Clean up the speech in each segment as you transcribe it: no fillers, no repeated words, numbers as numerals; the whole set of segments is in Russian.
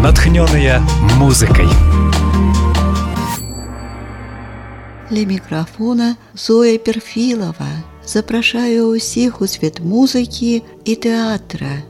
натхненные музыкой. Ля мікрафона Зоя Перфілава. Запрашаю ўсіх у свет музыкі і тэатра.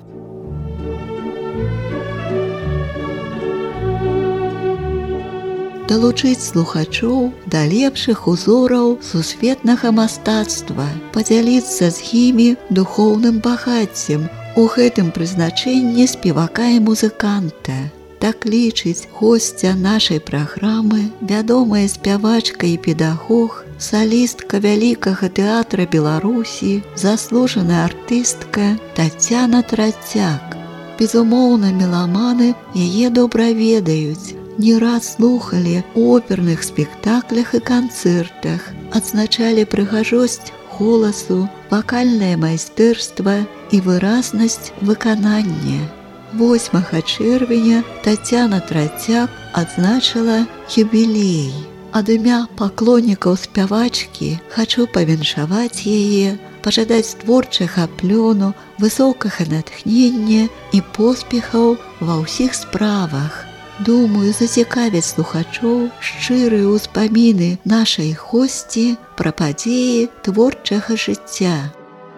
Далучыць слухачоў да лепшых узораў сусветнага мастацтва, падзяліцца з імі духоўным багаццем у гэтым прызначэнні спевака і музыканта. Так лічыць госця нашай праграмы, вядомая спявачка і педагог, салістка Вялікага тэатра Беларусі, заслужаная артыстка Тацяна Трацяк. Безумоўна, меламаны яе добра ведаюць. Не раз слухалі ў оперных спектаклях і канцэртах, адзначалі прыгажосць голасу, вакальнае майстэрства і выразнасць выканання. 8 чэрвеня Тацяна Трацяк адзначыла юбілей. Ад імя паклоннікаў спявачкі хачу павіншаваць яе, пажадаць творчага плёну, высокага натхнення і поспехаў ва ўсіх справах. Думаю, зацікавяць слухачоў шчырыя ўспаміны нашай госці пра падзеі творчага жыцця.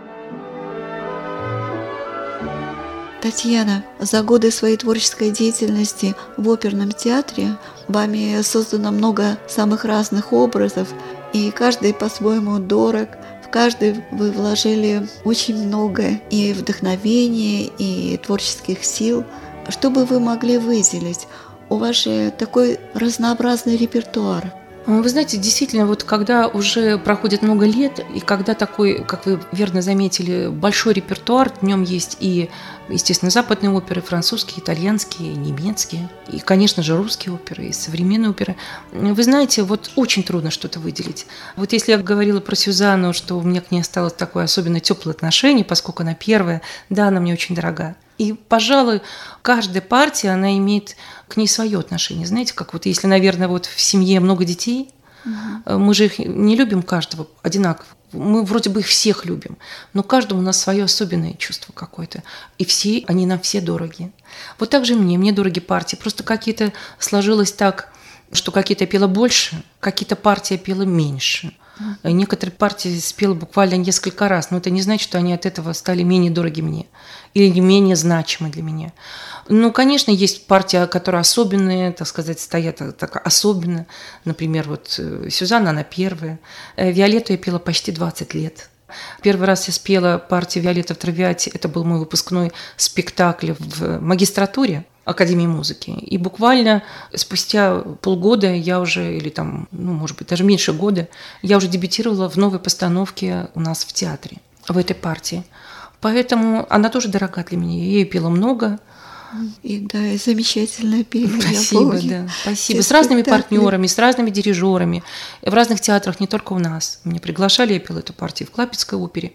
Татьяна, за годы своей творческой деятельности в оперном театре вами создано много самых разных образов, и каждый по-своему дорог, в каждый вы вложили очень много и вдохновения, и творческих сил. Что бы вы могли выделить? У вас же такой разнообразный репертуар. Вы знаете, действительно, вот когда уже проходит много лет, и когда такой, как вы верно заметили, большой репертуар, в нем есть и, естественно, западные оперы, французские, итальянские, немецкие, и, конечно же, русские оперы, и современные оперы. Вы знаете, вот очень трудно что-то выделить. Вот если я говорила про Сюзанну, что у меня к ней осталось такое особенно теплое отношение, поскольку она первая, да, она мне очень дорога. И, пожалуй, каждая партия, она имеет к ней свое отношение. Знаете, как вот если, наверное, вот в семье много детей, мы же их не любим каждого одинаково. Мы вроде бы их всех любим, но каждому у нас свое особенное чувство какое-то. И все, они нам все дороги. Вот так же мне дороги партии. Просто какие-то сложилось так, что какие-то я пела больше, какие-то партии я пела меньше. Некоторые партии спела буквально несколько раз, но это не значит, что они от этого стали менее дороги мне или менее значимы для меня. Ну, конечно, есть партии, которые особенные, так сказать, стоят так особенно. Например, вот Сюзанна, она первая. Виолетту я пела почти 20 лет. Первый раз я спела партию Виолетты в Травиате. Это был мой выпускной спектакль в магистратуре Академии музыки. И буквально спустя полгода я уже, или там, ну, может быть, даже меньше года, я уже дебютировала в новой постановке у нас в театре, в этой партии. Поэтому она тоже дорога для меня. Я ее пела много. И да, и замечательно пели. Спасибо, да. Спасибо. С разными партнерами, с разными дирижерами. В разных театрах, не только у нас. Меня приглашали, я пела эту партию в Клапецкой опере.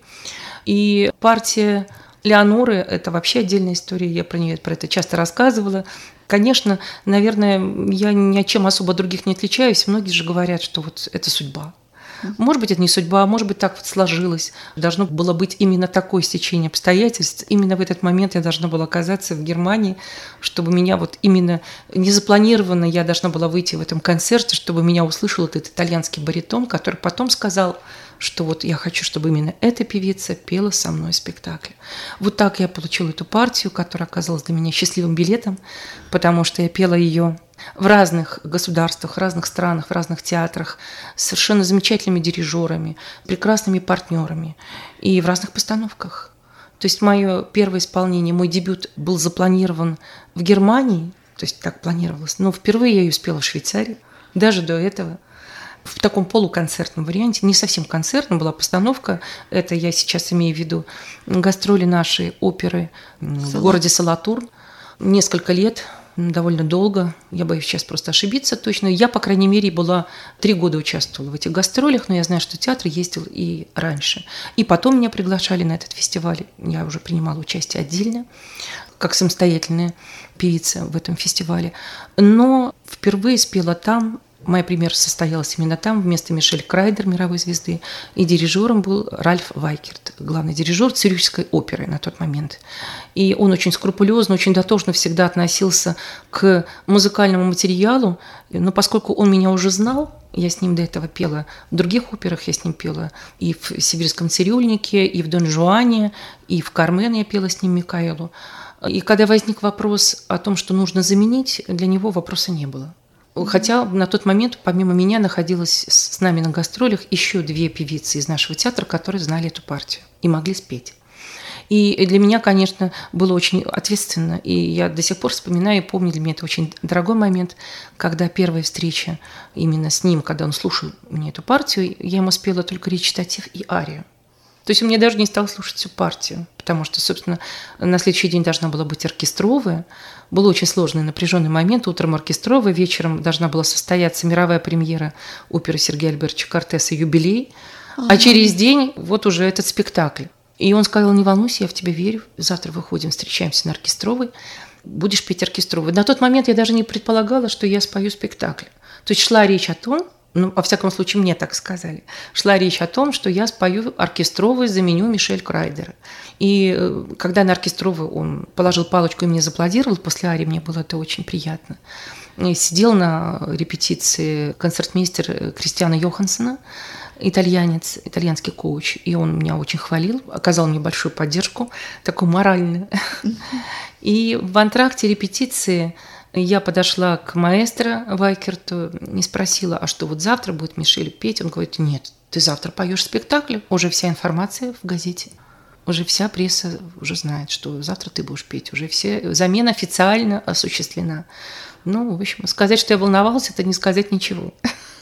И партия Леоноры – это вообще отдельная история. Я про это часто рассказывала. Конечно, наверное, я ни от чем особо других не отличаюсь. Многие же говорят, что вот это судьба. Может быть, это не судьба, может быть, так вот сложилось. Должно было быть именно такое стечение обстоятельств. Именно в этот момент я должна была оказаться в Германии, чтобы меня вот именно незапланированно я должна была выйти в этом концерте, чтобы меня услышал этот итальянский баритон, который потом сказал, что вот я хочу, чтобы именно эта певица пела со мной спектакль. Вот так я получила эту партию, которая оказалась для меня счастливым билетом, потому что я пела ее в разных государствах, в разных странах, в разных театрах, с совершенно замечательными дирижерами, прекрасными партнерами и в разных постановках. То есть мое первое исполнение, мой дебют был запланирован в Германии, то есть так планировалось, но впервые я ее спела в Швейцарии, даже до этого, в таком полуконцертном варианте, не совсем концертном, была постановка, это я сейчас имею в виду гастроли нашей оперы в городе Салатурн, несколько лет, довольно долго, я боюсь сейчас просто ошибиться точно. Я, по крайней мере, была 3 года участвовала в этих гастролях, но я знаю, что театр ездил и раньше. И потом меня приглашали на этот фестиваль. Я уже принимала участие отдельно, как самостоятельная певица в этом фестивале. Но впервые спела там Моя премьера состоялась именно там, вместо Мишель Крайдер, мировой звезды, и дирижером был Ральф Вайкерт, главный дирижер Цюрихской оперы на тот момент. И он очень скрупулезно, очень дотошно всегда относился к музыкальному материалу, но поскольку он меня уже знал, я с ним до этого пела в других операх, я с ним пела и в «Сибирском цирюльнике», и в «Дон Жуане», и в «Кармен» я пела с ним Микаэлу. И когда возник вопрос о том, что нужно заменить, для него вопроса не было. Хотя на тот момент, помимо меня, находилось с нами на гастролях еще 2 певицы из нашего театра, которые знали эту партию и могли спеть. И для меня, конечно, было очень ответственно. И я до сих пор вспоминаю и помню, для меня это очень дорогой момент, когда первая встреча именно с ним, когда он слушал мне эту партию, я ему спела только речитатив и арию. То есть он мне даже не стал слушать всю партию, потому что, собственно, на следующий день должна была быть оркестровая. Был очень сложный, напряженный момент. Утром оркестровая, вечером должна была состояться мировая премьера оперы Сергея Альбертовича Кортеса «Юбилей». А через день вот уже этот спектакль. И он сказал: не волнуйся, я в тебя верю. Завтра выходим, встречаемся на оркестровой. Будешь петь оркестровой. На тот момент я даже не предполагала, что я спою спектакль. То есть шла речь о том, ну, во всяком случае, мне так сказали, шла речь о том, что я спою оркестровую, заменю Мишель Крайдера. И когда на оркестровую он положил палочку и мне зааплодировал после арии, мне было это очень приятно. И сидел на репетиции концертмейстер Кристиана Йоханссона, итальянец, итальянский коуч, и он меня очень хвалил, оказал мне большую поддержку, такую моральную. И в антракте репетиции я подошла к маэстро Вайкерту и спросила: а что, вот завтра будет Мишель петь? Он говорит: нет, ты завтра поешь спектакль, уже вся информация в газете, уже вся пресса уже знает, что завтра ты будешь петь, уже все, замена официально осуществлена. Ну, в общем, сказать, что я волновалась, это не сказать ничего.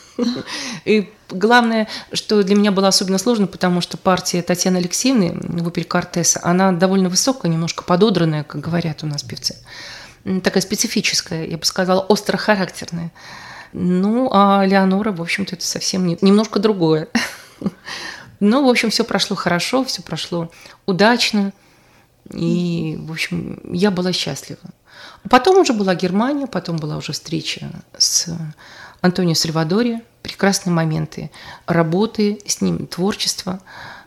И главное, что для меня было особенно сложно, потому что партия Татьяны Алексеевны в опере Кортеса, она довольно высокая, немножко пододранная, как говорят у нас певцы. Такая специфическая, я бы сказала, острохарактерная. Ну, а Леонора, в общем-то, это совсем немножко другое. Ну, в общем, все прошло хорошо, все прошло удачно. И, в общем, я была счастлива. Потом уже была Германия, потом была уже встреча с Антонио Сальвадори. Прекрасные моменты работы с ним, творчества.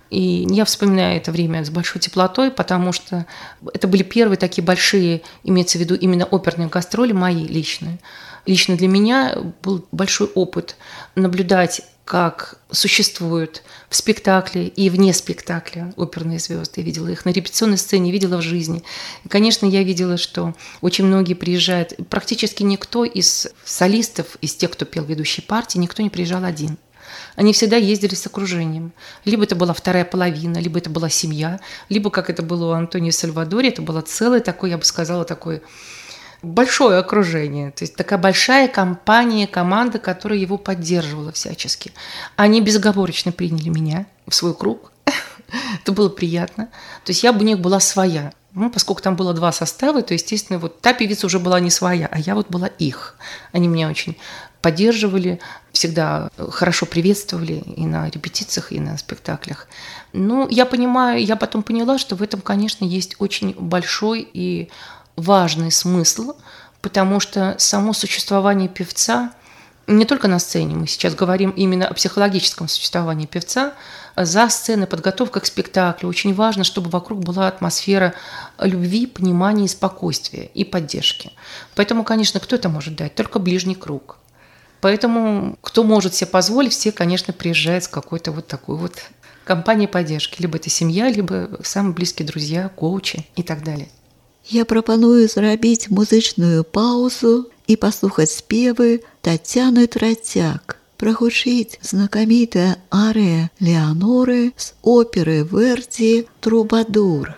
И я вспоминаю это время с большой теплотой, потому что это были первые такие большие, имеется в виду именно оперные гастроли, мои личные. Лично для меня был большой опыт наблюдать, как существуют в спектакле и вне спектакля оперные звезды. Я видела их на репетиционной сцене, видела в жизни. И, конечно, я видела, что очень многие приезжают. Практически никто из солистов, из тех, кто пел ведущие партии, никто не приезжал один. Они всегда ездили с окружением. Либо это была вторая половина, либо это была семья, либо, как это было у Антонио Сальвадори, это было целое такое, я бы сказала, такое большое окружение. То есть такая большая компания, команда, которая его поддерживала всячески. Они безоговорочно приняли меня в свой круг. Это было приятно. То есть я у них была своя. Ну, поскольку там было 2 состава, то, естественно, вот та певица уже была не своя, а я вот была их. Они меня очень поддерживали, всегда хорошо приветствовали и на репетициях, и на спектаклях. Ну, я понимаю, я потом поняла, что в этом, конечно, есть очень большой и важный смысл, потому что само существование певца, не только на сцене, мы сейчас говорим именно о психологическом существовании певца, за сценой, подготовка к спектаклю. Очень важно, чтобы вокруг была атмосфера любви, понимания, спокойствия и поддержки. Поэтому, конечно, кто это может дать? Только ближний круг. Поэтому, кто может себе позволить, все, конечно, приезжают с какой-то вот такой вот компанией поддержки. Либо это семья, либо самые близкие друзья, коучи и так далее. Я прапаную зрабіць музычную паузу і паслухаць спевы Тацяны Трацяк. Прагучыць знакамітая арыя Леоноры з оперы Верді «Трубадур».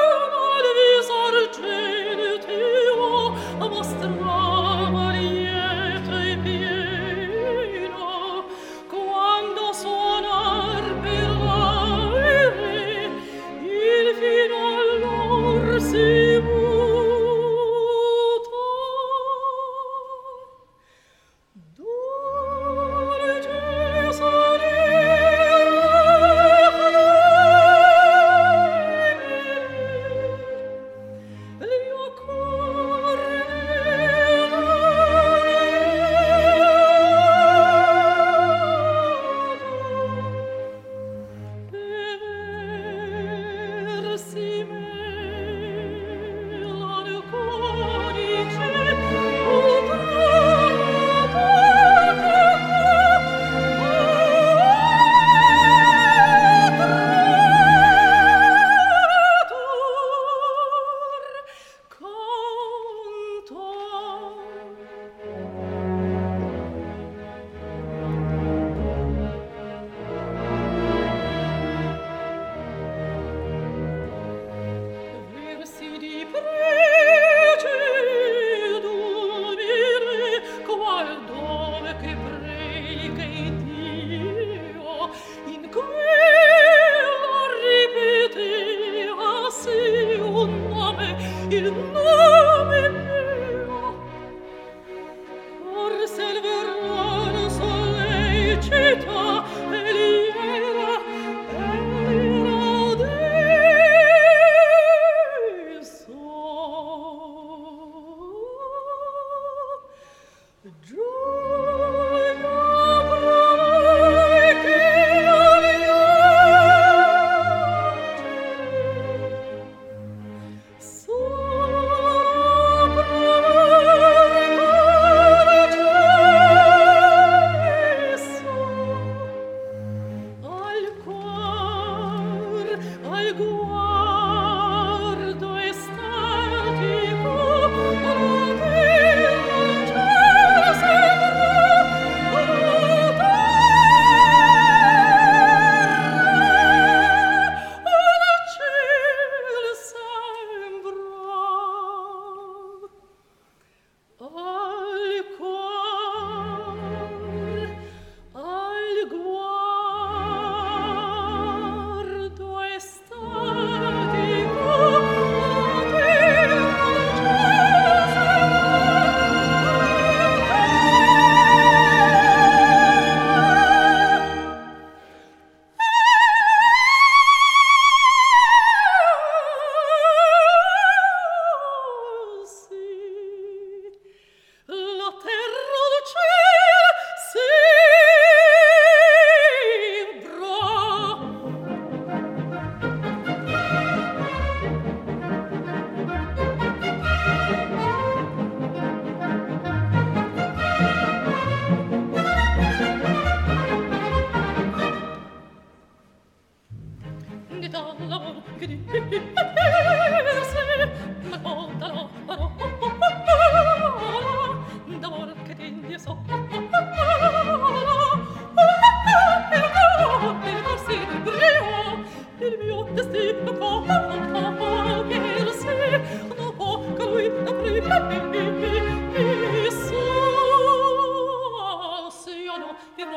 Vostra Maria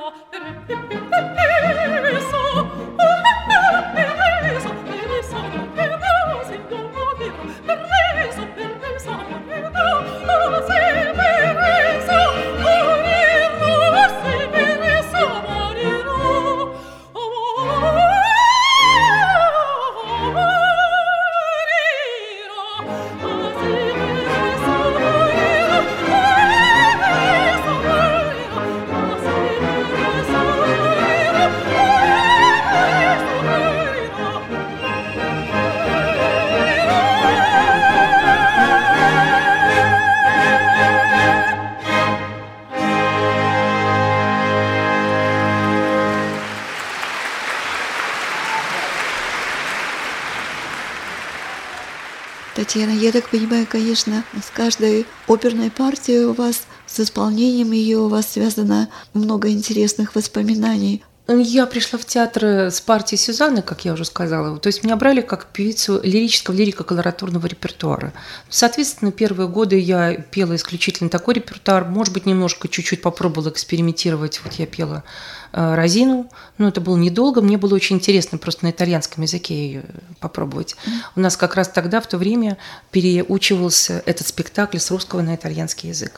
Татьяна, я так понимаю, конечно, с каждой оперной партией у вас, с исполнением ее у вас связано много интересных воспоминаний. Я пришла в театр с партией Сюзанны, как я уже сказала. То есть меня брали как певицу лирического, лирико-колоратурного репертуара. Соответственно, первые годы я пела исключительно такой репертуар. Может быть, немножко, чуть-чуть попробовала экспериментировать. Вот я пела Розину, но это было недолго. Мне было очень интересно просто на итальянском языке ее попробовать. У нас как раз тогда, в то время, переучивался этот спектакль с русского на итальянский язык.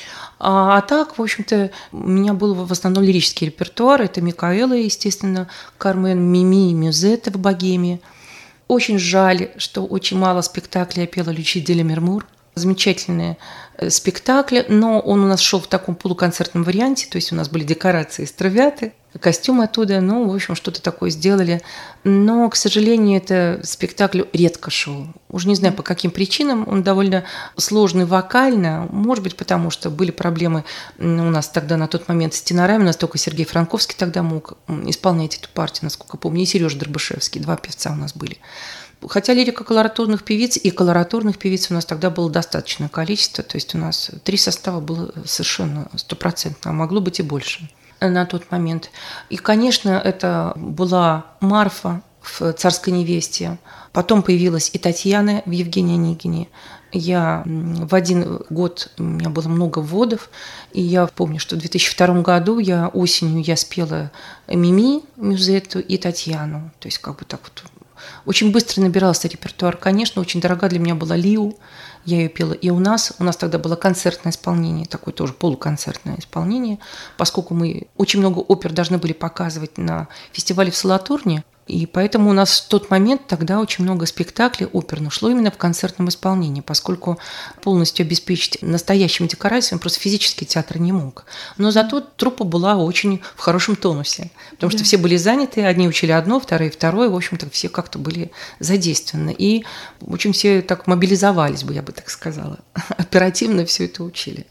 А так, в общем-то, у меня был в основном лирический репертуар. Это Микаэла, естественно, Кармен, Мими и Мюзетта в «Богеме». Очень жаль, что очень мало спектаклей я пела Лючи де ля Мермур. Замечательные спектакли, но он у нас шел в таком полуконцертном варианте, то есть у нас были декорации, стравяты, костюмы оттуда, ну, в общем, что-то такое сделали. Но, к сожалению, этот спектакль редко шел. Уже не знаю, по каким причинам. Он довольно сложный вокально. Может быть, потому что были проблемы у нас тогда на тот момент с тенорами. У нас только Сергей Франковский тогда мог исполнять эту партию, насколько помню, и Сережа Дробышевский. 2 певца у нас были. Хотя лирико-колоратурных певиц и колоратурных певиц у нас тогда было достаточное количество. То есть у нас 3 состава было совершенно 100%, а могло быть и больше на тот момент. И, конечно, это была Марфа в «Царской невесте». Потом появилась и Татьяна в «Евгении Онегине». Я в один год, у меня было много вводов, и я помню, что в 2002 году осенью я спела Мими, Мюзетту и Татьяну. То есть как бы так вот очень быстро набирался репертуар. Конечно, очень дорога для меня была Лиу. Я ее пела и у нас. У нас тогда было концертное исполнение, такое тоже полуконцертное исполнение, поскольку мы очень много опер должны были показывать на фестивале в Салатурне. И поэтому у нас в тот момент тогда очень много спектаклей оперных шло именно в концертном исполнении, поскольку полностью обеспечить настоящими декорациями просто физически театр не мог. Но зато труппа была очень в хорошем тонусе, потому что все были заняты, одни учили одно, вторые второе, в общем-то все как-то были задействованы. И очень все так мобилизовались бы, я бы так сказала, оперативно все это учили.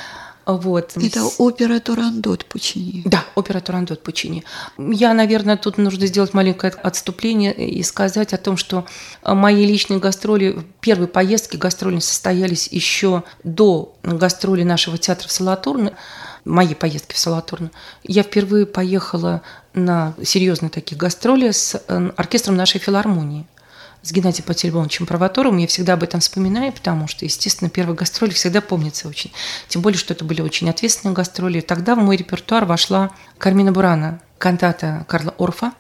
Вот. Это опера «Турандот» Пучини. Да, опера «Турандот» Пучини. Я, наверное, тут нужно сделать маленькое отступление и сказать о том, что мои личные гастроли, первые поездки гастрольные состоялись еще до гастроли нашего театра в Салатурно, мои поездки в Салатурно. Я впервые поехала на серьезные такие гастроли с оркестром нашей филармонии, с Геннадием Пантелеймоновичем Провоторовым. Я всегда об этом вспоминаю, потому что, естественно, первые гастроли всегда помнятся очень. Тем более, что это были очень ответственные гастроли. Тогда в мой репертуар вошла Кармина Бурана, кантата Карла Орфа.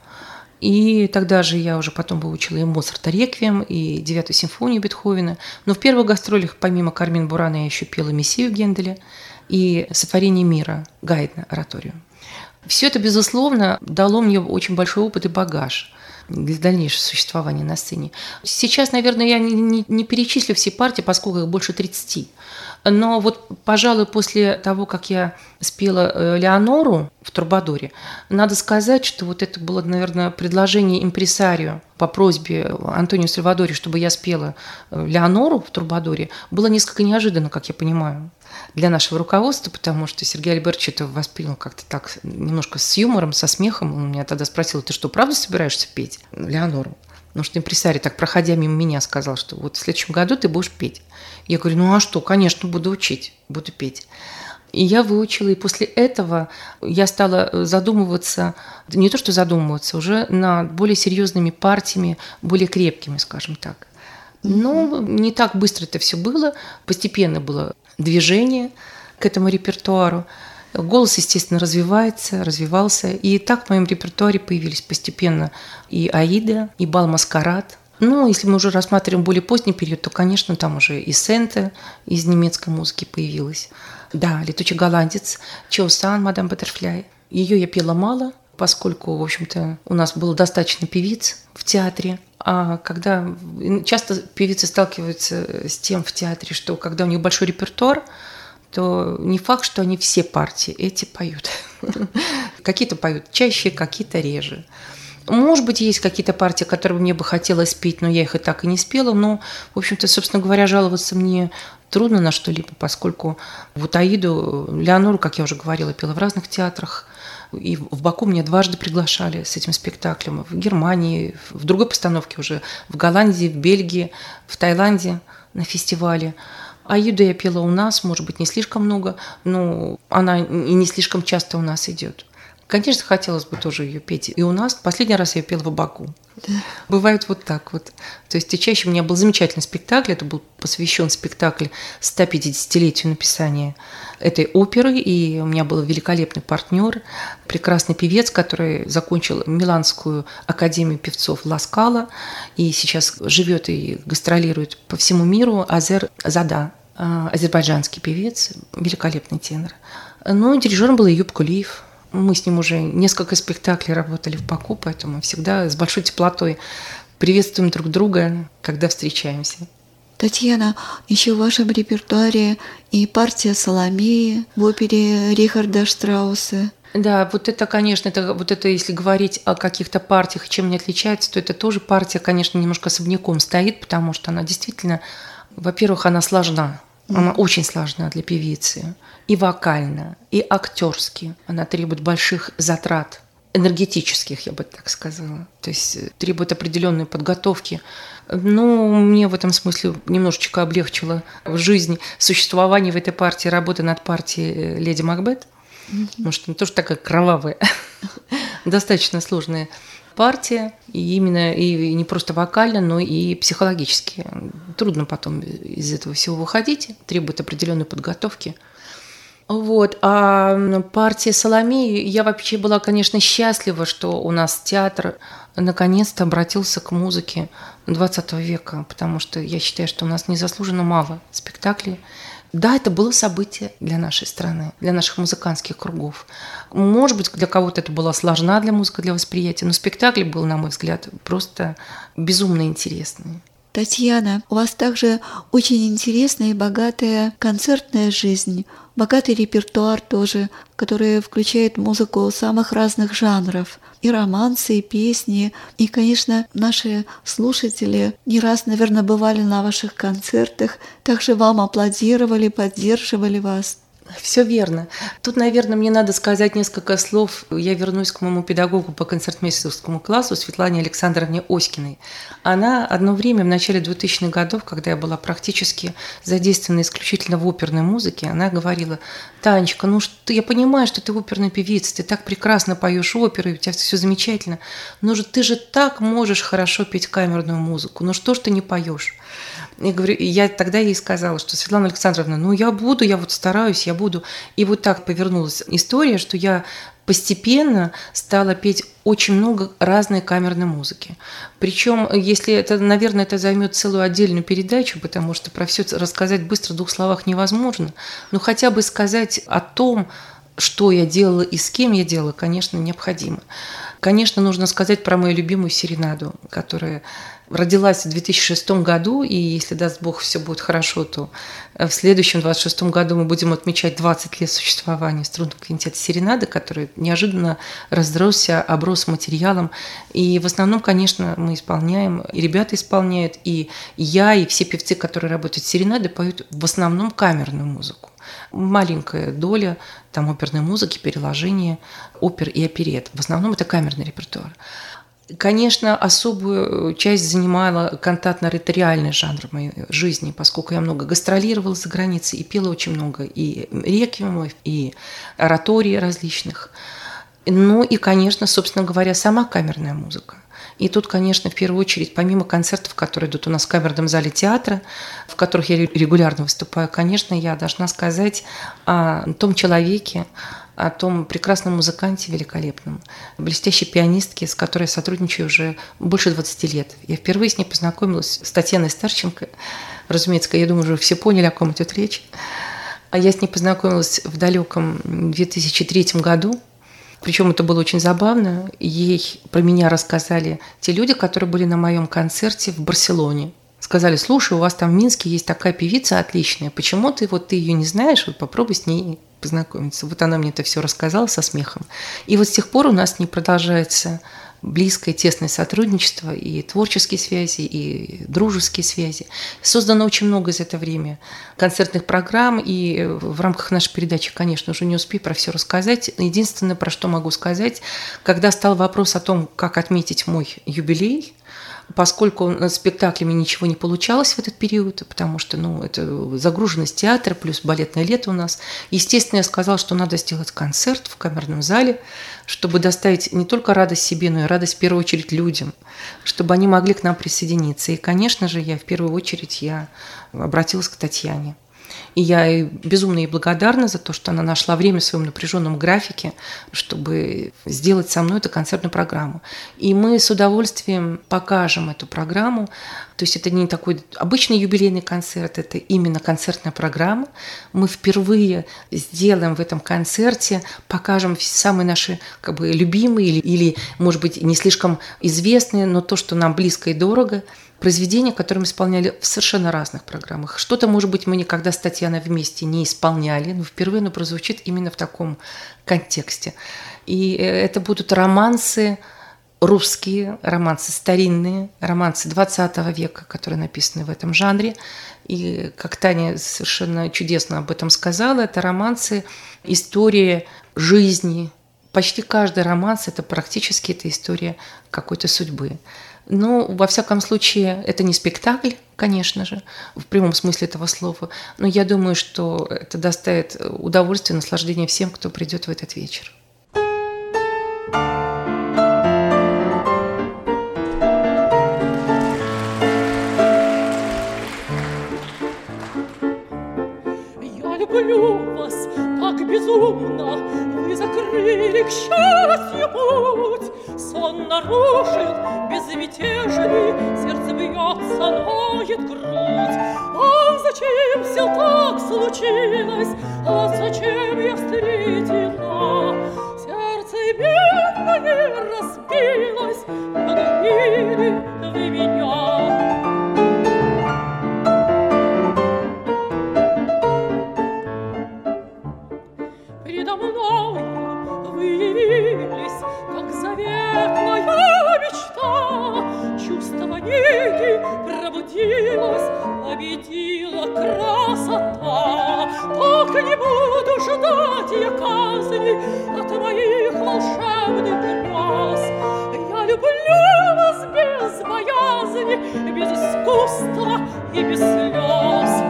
И тогда же я уже потом выучила и Моцарта «Реквием», и 9-ю симфонию Бетховена. Но в первых гастролях, помимо Кармина Бурана, я еще пела «Мессию» Генделя и «Сотворение мира» Гайдна ораторию. Все это, безусловно, дало мне очень большой опыт и багаж для дальнейшего существования на сцене. Сейчас, наверное, я не перечислю все партии, поскольку их больше 30. Но вот, пожалуй, после того, как я спела Леонору в «Трубадоре», надо сказать, что вот это было, наверное, предложение импресарио по просьбе Антонио Сальвадори, чтобы я спела Леонору в «Трубадоре», было несколько неожиданно, как я понимаю, для нашего руководства, потому что Сергей Альбертович это воспринял как-то так немножко с юмором, со смехом. Он меня тогда спросил: ты что, правда собираешься петь Леонору? Потому что импресарий, так проходя мимо меня, сказал, что вот в следующем году ты будешь петь. Я говорю: ну а что, конечно, буду учить, буду петь. И я выучила, и после этого я стала задумываться, не то что задумываться, уже над более серьезными партиями, более крепкими, скажем так. Но не так быстро это все было, постепенно было движение к этому репертуару. Голос, естественно, развивался. И так в моем репертуаре появились постепенно и «Аида», и «Бал-маскарад». Ну, если мы уже рассматриваем более поздний период, то, конечно, там уже и «Сенте» из немецкой музыки появилась. Да, «Летучий голландец», «Чоусан», «Мадам Баттерфляй». Ее я пела мало, поскольку, в общем-то, у нас было достаточно певиц в театре. А когда часто певицы сталкиваются с тем в театре, что когда у них большой репертуар, то не факт, что они все партии эти поют. Какие-то поют чаще, какие-то реже. Может быть, есть какие-то партии, которые мне бы хотелось спеть, но я их и так и не спела. Но, в общем-то, собственно говоря, жаловаться мне трудно на что-либо, поскольку вот «Аиду», Леонору, как я уже говорила, пела в разных театрах. И в Баку меня дважды приглашали с этим спектаклем. В Германии, в другой постановке уже, в Голландии, в Бельгии, в Таиланде на фестивале. «Аиду» я пела у нас, может быть, не слишком много, но она и не слишком часто у нас идет. Конечно, хотелось бы тоже ее петь и у нас. Последний раз я пела в Баку. Да. Бывает вот так вот. То есть и чаще у меня был замечательный спектакль. Это был посвящен спектакль 150-летию написания этой оперы. И у меня был великолепный партнер, прекрасный певец, который закончил Миланскую академию певцов Ла Скала. И сейчас живет и гастролирует по всему миру. Азер Зада, азербайджанский певец, великолепный тенор. Ну и дирижером был Эюб Кулиев. Мы с ним уже несколько спектаклей работали в Баку, поэтому всегда с большой теплотой приветствуем друг друга, когда встречаемся. Татьяна, еще в вашем репертуаре и партия Соломеи в опере Рихарда Штрауса. Да, вот это, конечно, если говорить о каких-то партиях, чем не отличается, то это тоже партия, конечно, немножко особняком стоит, потому что она действительно, во-первых, она сложна. Она очень сложна для певицы. И вокально, и актерски. Она требует больших затрат, энергетических, я бы так сказала. То есть требует определенной подготовки. Но мне в этом смысле немножечко облегчило жизнь, существование в этой партии, работа над партией «Леди Макбет». Потому что она тоже такая кровавая, достаточно сложная партия, и именно и не просто вокально, но и психологически. Трудно потом из этого всего выходить, требует определенной подготовки. Вот. А партия Соломеи, я вообще была, конечно, счастлива, что у нас театр наконец-то обратился к музыке XX века, потому что я считаю, что у нас незаслуженно мало спектаклей. Да, это было событие для нашей страны, для наших музыкантских кругов. Может быть, для кого-то это была сложна для музыки, для восприятия, но спектакль был, на мой взгляд, просто безумно интересный. Татьяна, у вас также очень интересная и богатая концертная жизнь, богатый репертуар тоже, который включает музыку самых разных жанров, и романсы, и песни. И, конечно, наши слушатели не раз, наверное, бывали на ваших концертах, также вам аплодировали, поддерживали вас. Все верно. Тут, наверное, мне надо сказать несколько слов. Я вернусь к моему педагогу по концертмейстерскому классу Светлане Александровне Оськиной. Она одно время, в начале 2000-х годов, когда я была практически задействована исключительно в оперной музыке, она говорила: «Танечка, я понимаю, что ты оперная певица, ты так прекрасно поешь оперу, у тебя все замечательно, но ты же так можешь хорошо петь камерную музыку, что ж ты не поешь?» Я тогда ей сказала, что: Светлана Александровна, я буду, я стараюсь, я буду. И вот так повернулась история, что я постепенно стала петь очень много разной камерной музыки. Причем, если наверное, это займет целую отдельную передачу, потому что про все рассказать быстро в 2 словах невозможно, но хотя бы сказать о том, что я делала и с кем я делала, конечно, необходимо. Конечно, нужно сказать про мою любимую серенаду, которая родилась в 2006 году, и если, даст Бог, все будет хорошо, то в следующем 26 году мы будем отмечать 20 лет существования струнного квинтета «Серенады», который неожиданно разросся, оброс материалом. И в основном, конечно, мы исполняем, и ребята исполняют, и я, и все певцы, которые работают с «Серенадой», поют в основном камерную музыку. Маленькая доля там оперной музыки, переложения опер и оперет. В основном это камерный репертуар. Конечно, особую часть занимала кантатно-риториальный жанр моей жизни, поскольку я много гастролировала за границей и пела очень много и реквиемов, и ораторий различных. Ну и, конечно, собственно говоря, сама камерная музыка. И тут, конечно, в первую очередь, помимо концертов, которые идут у нас в камерном зале театра, в которых я регулярно выступаю, конечно, я должна сказать о том человеке, о том прекрасном музыканте великолепном, блестящей пианистке, с которой я сотрудничаю уже больше 20 лет. Я впервые с ней познакомилась с Татьяной Старченко. Разумеется, я думаю, уже все поняли, о ком идет речь. А я с ней познакомилась в далеком 2003 году. Причем это было очень забавно. Ей про меня рассказали те люди, которые были на моем концерте в Барселоне. Сказали: слушай, у вас там в Минске есть такая певица отличная, почему ты ее не знаешь, вот попробуй с ней познакомиться. Вот она мне это все рассказала со смехом. И вот с тех пор у нас не продолжается близкое, тесное сотрудничество, и творческие связи, и дружеские связи. Создано очень много за это время концертных программ, и в рамках нашей передачи, конечно, уже не успею про все рассказать. Единственное, про что могу сказать, когда стал вопрос о том, как отметить мой юбилей, поскольку над спектаклями ничего не получалось в этот период, потому что это загруженность театра, плюс балетное лето у нас, естественно, я сказала, что надо сделать концерт в камерном зале, чтобы доставить не только радость себе, но и радость в первую очередь людям, чтобы они могли к нам присоединиться. И, конечно же, в первую очередь обратилась к Татьяне. И я безумно ей благодарна за то, что она нашла время в своем напряженном графике, чтобы сделать со мной эту концертную программу. И мы с удовольствием покажем эту программу. То есть это не такой обычный юбилейный концерт, это именно концертная программа. Мы впервые сделаем в этом концерте, покажем самые наши любимые или, может быть, не слишком известные, но то, что нам близко и дорого, произведения, которые мы исполняли в совершенно разных программах. Что-то, может быть, мы никогда с Татьяной вместе не исполняли, но впервые оно прозвучит именно в таком контексте. И это будут романсы русские, романсы старинные, романсы 20 века, которые написаны в этом жанре. И, как Таня совершенно чудесно об этом сказала, это романсы, история жизни. Почти каждый романс – это практически история какой-то судьбы. Но, во всяком случае, это не спектакль, конечно же, в прямом смысле этого слова, но я думаю, что это доставит удовольствие, наслаждение всем, кто придет в этот вечер. Я люблю вас так безумно, вы закрыли к счастью путь. Сон нарушил безмятежный, сердце бьется, ноет грудь. А зачем все так случилось? А зачем я встретила? Сердце бедное разбилось, полюбили вы меня. Предо мною вы явились, как заветная мечта. Чувство неги пробудилось, победила красота. Так не буду ждать я казни от моих волшебных грез. Я люблю вас без боязни, без искусства и без слез.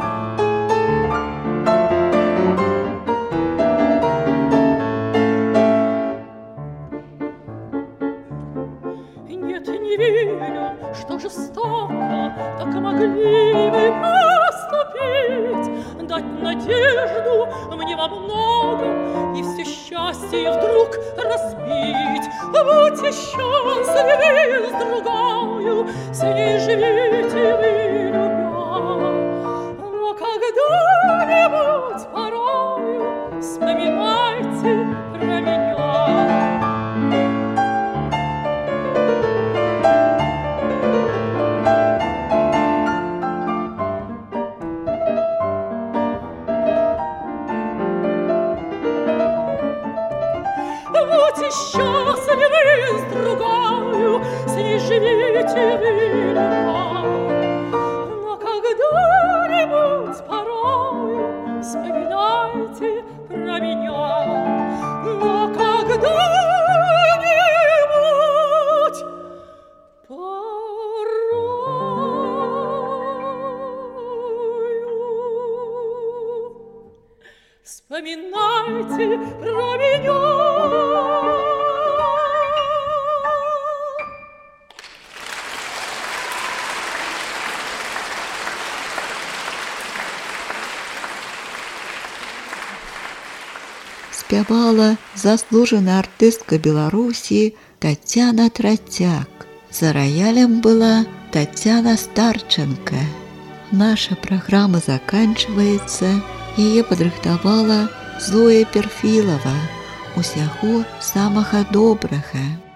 Не верю, что жестоко так могли вы поступить, дать надежду мне во многом и все счастье вдруг разбить. Будьте счастливы с другою, с ней живите вы, любя. Но когда-нибудь порою вспоминайте про меня. Будьте счастливы с другою, с ней живите вы, любя. Но когда-нибудь порою вспоминайте про меня. Но когда-нибудь порою вспоминайте про меня. спявала заслужаная артыстка Беларусі Тацяна Трацяк. За роялем была Татьяна Старченко. Наша программа заканчивается. Ее подрыхтовала Зоя Перфилова. Усяго самага добрага.